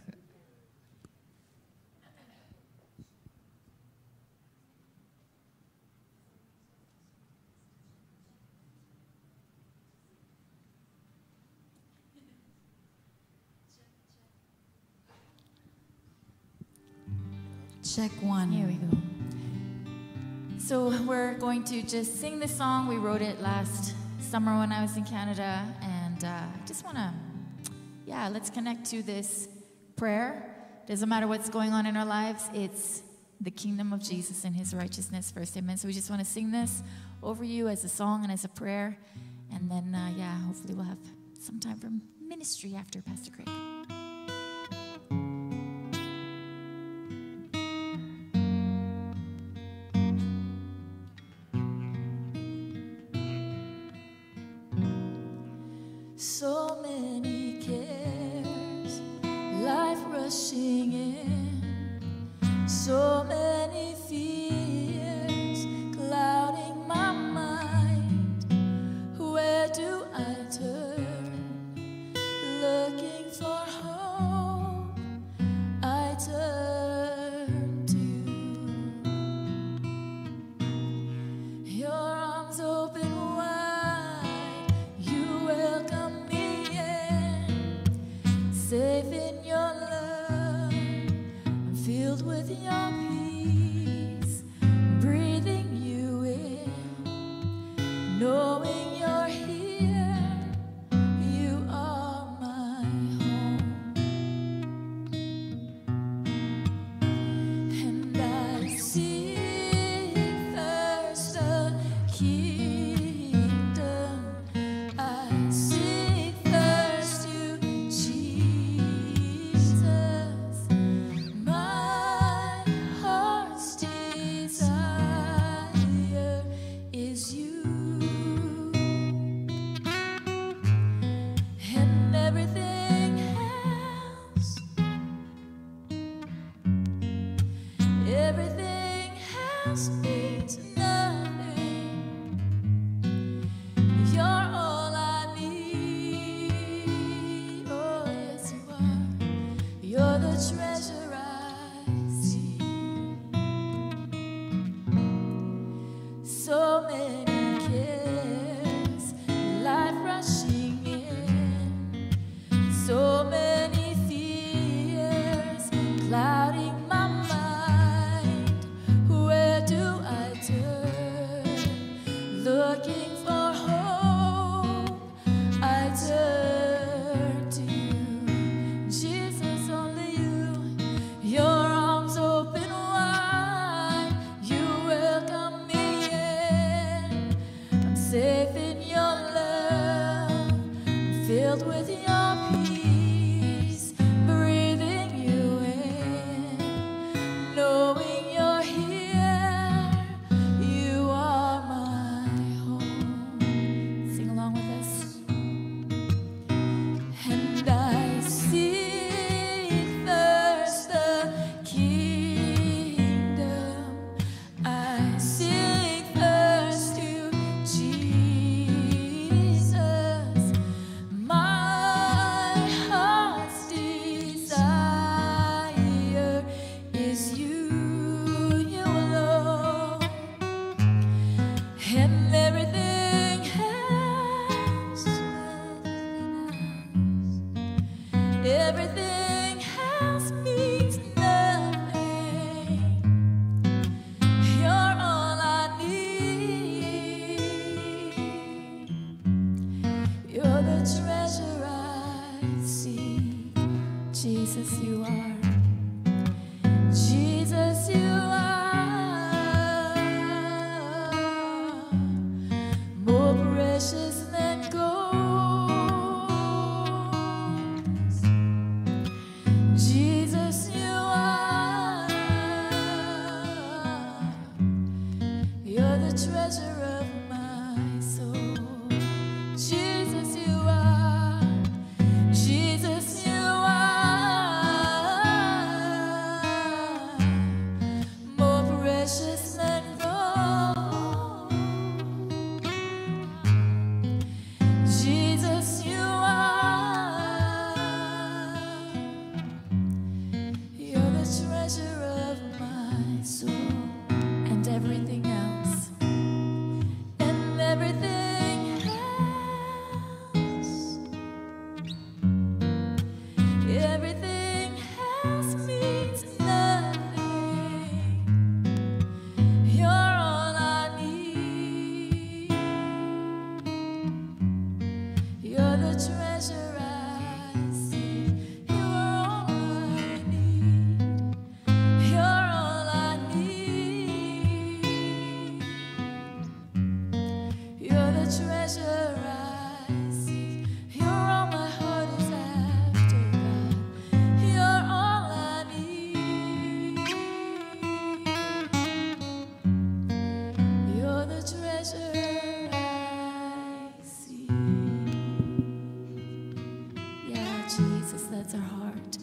Speaker 3: Check one.
Speaker 4: Here we go. So we're going to just sing this song. We wrote it last summer when I was in Canada, and just want to, let's connect to this prayer. Doesn't matter what's going on in our lives, it's the kingdom of Jesus and his righteousness first. Amen. So we just want to sing this over you as a song and as a prayer, and then, hopefully we'll have some time for ministry after Pastor Craig.
Speaker 5: So many cares, life rushing in, so many fears clouding my mind. Where do I turn? Looking for hope, I turn to your arms open wide. You welcome safe in your love, I'm filled with your peace, breathing you in, knowing you're here, you are my home. And I seek first the kingdom, I seek first you, Jesus. My
Speaker 4: So many cares, life rushing in, so many fears clouding my mind. Where do I turn? Looking for hope, I turn to you. Jesus, only you. Your arms open wide, you welcome me in. I'm safe in your love, I'm filled with your peace, breathing you in, knowing you're here, you are my home. Sing along with us. And I seek first the kingdom. I seek first you, Jesus. My heart's desire is you, you alone. And everything else, everything else means nothing. You're all I need. You're the treasure I seek. Jesus, you are. Jesus, you are more precious than gold. Jesus, you are. You're the treasure of my soul. Jesus, you are. Jesus, you are more precious than gold. Jesus, you are. You're the treasure of my soul. And everything else, and everything else, everything else means nothing. You're all I need. You're the treasure I seek. You're all I need. You're all I need. You're the treasure I seek. You're all my heart is after, God. You're all I need. You're the treasure I seek. Yeah, Jesus, that's our heart.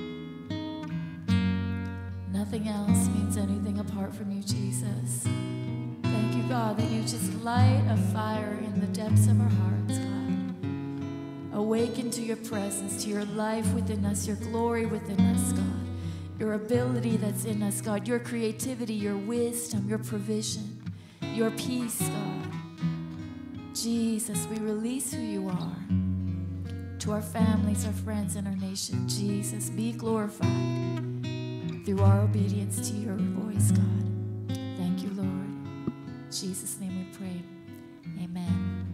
Speaker 4: Nothing else means anything apart from you, Jesus. Thank you, God, that you just light a fire in the depths of our hearts, God. Awaken to your presence, to your life within us, your glory within us, God. Your ability that's in us, God. Your creativity, your wisdom, your provision, your peace, God. Jesus, we release who you are to our families, our friends, and our nation. Jesus, be glorified through our obedience to your voice, God. Thank you, Lord. In Jesus' name we pray. Amen.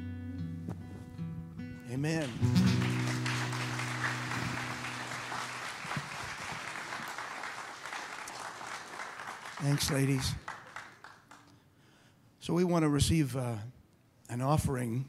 Speaker 1: Amen. Thanks, ladies. So we want to receive an offering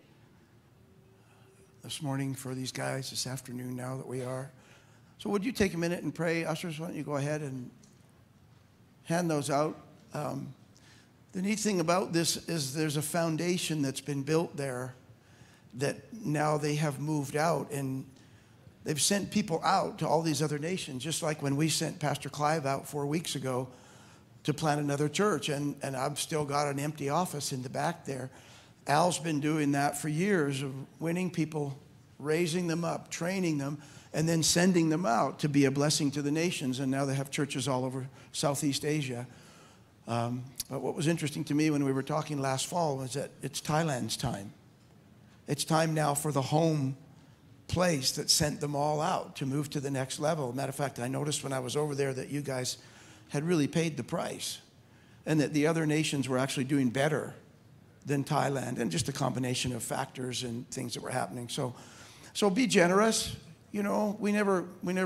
Speaker 1: this morning for these guys, this afternoon now that we are. So would you take a minute and pray? Ushers, why don't you go ahead and hand those out. The neat thing about this is there's a foundation that's been built there that now they have moved out, and they've sent people out to all these other nations, just like when we sent Pastor Clive out 4 weeks ago to plant another church, and I've still got an empty office in the back there. Al's been doing that for years, of winning people, raising them up, training them, and then sending them out to be a blessing to the nations, and now they have churches all over Southeast Asia. But what was interesting to me when we were talking last fall was that it's Thailand's time. It's time now for the home place that sent them all out to move to the next level. Matter of fact, I noticed when I was over there that you guys had really paid the price and that the other nations were actually doing better than Thailand, and just a combination of factors and things that were happening. So be generous. You know, we never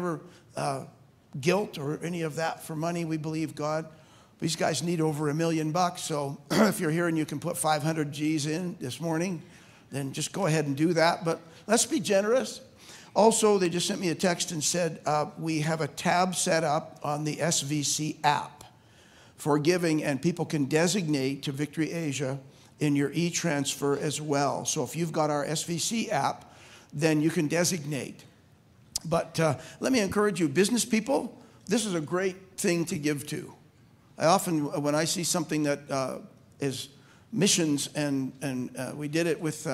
Speaker 1: guilt or any of that for money. We believe God. These guys need over $1 million. So if you're here and you can put 500 G's in this morning, then just go ahead and do that. But let's be generous. Also, they just sent me a text and said, we have a tab set up on the SVC app for giving, and people can designate to Victory Asia in your e-transfer as well. So if you've got our SVC app, then you can designate. But let me encourage you, business people, this is a great thing to give to. I often, when I see something that is missions, and we did it with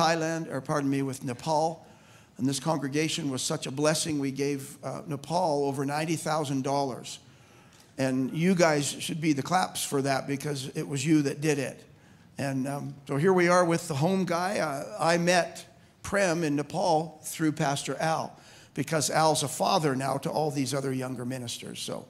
Speaker 1: with Nepal, and this congregation was such a blessing. We gave Nepal over $90,000. And you guys should be the claps for that, because it was you that did it. And so here we are with the home guy. I met Prem in Nepal through Pastor Al, because Al's a father now to all these other younger ministers. So,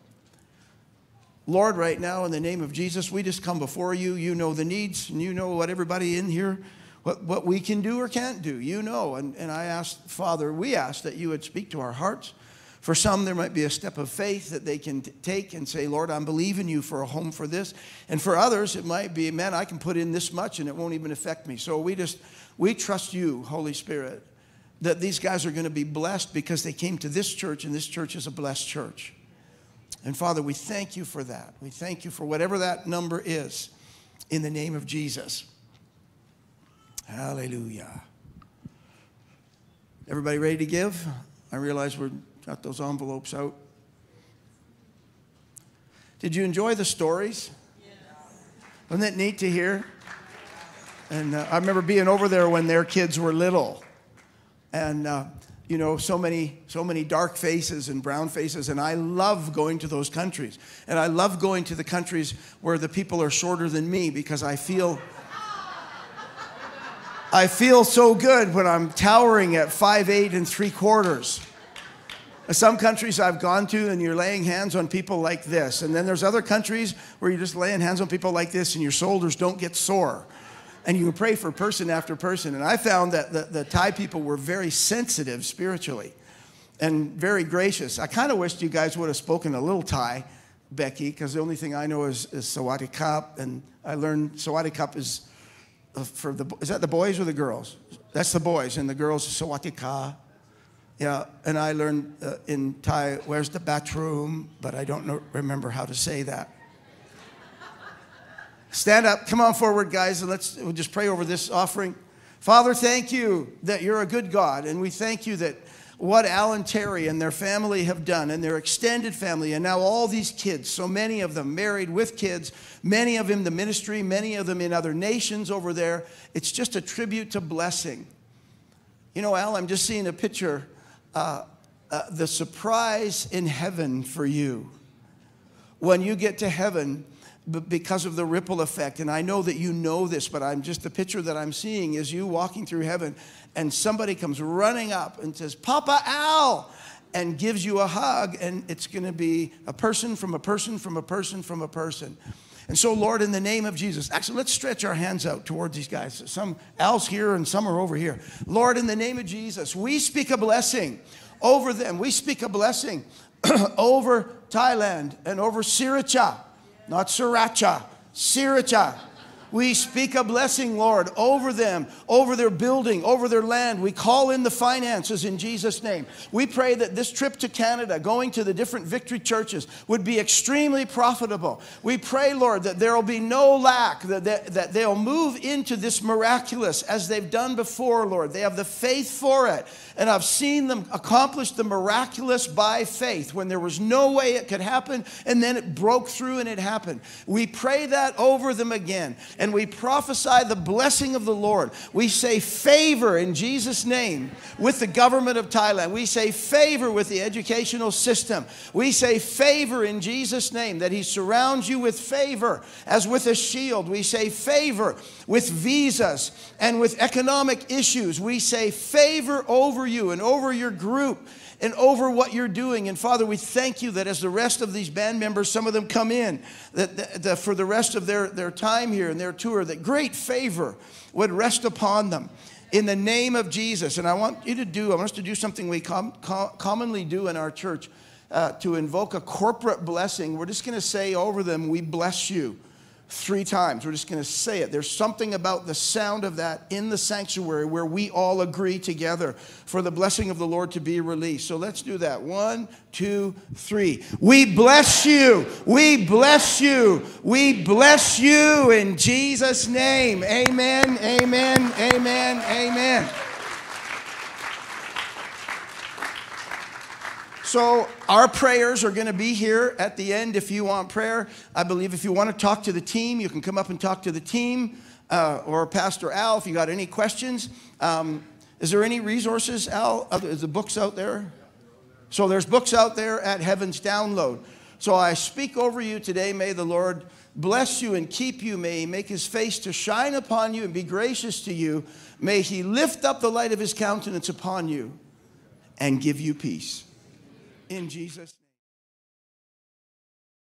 Speaker 1: Lord, right now, in the name of Jesus, we just come before you. You know the needs, and you know what everybody in here, what we can do or can't do. You know, and I ask, Father, we ask that you would speak to our hearts. For some, there might be a step of faith that they can take and say, Lord, I'm believing you for a home for this. And for others, it might be, man, I can put in this much and it won't even affect me. So we trust you, Holy Spirit, that these guys are going to be blessed because they came to this church, and this church is a blessed church. And Father, we thank you for that. We thank you for whatever that number is, in the name of Jesus. Hallelujah. Everybody ready to give? I realize we've got those envelopes out. Did you enjoy the stories? Wasn't that neat to hear? And I remember being over there when their kids were little. And, you know, so many dark faces and brown faces. And I love going to those countries. And I love going to the countries where the people are shorter than me, because I feel so good when I'm towering at 5'8" and 3/4. Some countries I've gone to, and you're laying hands on people like this. And then there's other countries where you're just laying hands on people like this, and your shoulders don't get sore. And you can pray for person after person. And I found that the Thai people were very sensitive spiritually and very gracious. I kind of wished you guys would have spoken a little Thai, Becky, because the only thing I know is Sawadee Kap. And I learned Sawadee Kap is is that the boys or the girls? That's the boys, and the girls is Sawadee Ka. Yeah, and I learned in Thai, where's the bathroom? But I don't remember how to say that. Stand up. Come on forward, guys, and we'll just pray over this offering. Father, thank you that you're a good God, and we thank you that what Al and Terry and their family have done, and their extended family, and now all these kids, so many of them married with kids, many of them in the ministry, many of them in other nations over there. It's just a tribute to blessing. You know, Al, I'm just seeing a picture, the surprise in heaven for you. When you get to heaven, because of the ripple effect, and I know that you know this, but the picture that I'm seeing is you walking through heaven, and somebody comes running up and says, Papa Al, and gives you a hug, and it's going to be a person from a person from a person from a person. And so, Lord, in the name of Jesus, actually, let's stretch our hands out towards these guys. Some Al's here and some are over here. Lord, in the name of Jesus, we speak a blessing over them. We speak a blessing over Thailand and over Sriracha. Not Sriracha, Sriracha. We speak a blessing, Lord, over them, over their building, over their land. We call in the finances in Jesus' name. We pray that this trip to Canada, going to the different Victory churches, would be extremely profitable. We pray, Lord, that there will be no lack, that they'll move into this miraculous as they've done before, Lord. They have the faith for it. And I've seen them accomplish the miraculous by faith when there was no way it could happen, and then it broke through and it happened. We pray that over them again. and we prophesy the blessing of the Lord. We say favor in Jesus' name with the government of Thailand. We say favor with the educational system. We say favor in Jesus' name, that He surrounds you with favor as with a shield. We say favor with visas and with economic issues. We say favor over you and over your group and over what you're doing. And Father, we thank you that as the rest of these band members, some of them come in, that for the rest of their time here and their tour, that great favor would rest upon them in the name of Jesus. And I want us to do something we commonly do in our church, to invoke a corporate blessing. We're just going to say over them, we bless you. 3 times. We're just going to say it. There's something about the sound of that in the sanctuary where we all agree together for the blessing of the Lord to be released. So let's do that. 1, 2, 3. We bless you. We bless you. We bless you in Jesus' name. Amen. Amen. Amen. Amen. So our prayers are going to be here at the end if you want prayer. I believe if you want to talk to the team, you can come up and talk to the team or Pastor Al if you got any questions. Is there any resources, Al? Is the books out there? So there's books out there at Heaven's Download. So I speak over you today. May the Lord bless you and keep you. May He make His face to shine upon you and be gracious to you. May He lift up the light of His countenance upon you and give you peace. In Jesus' name.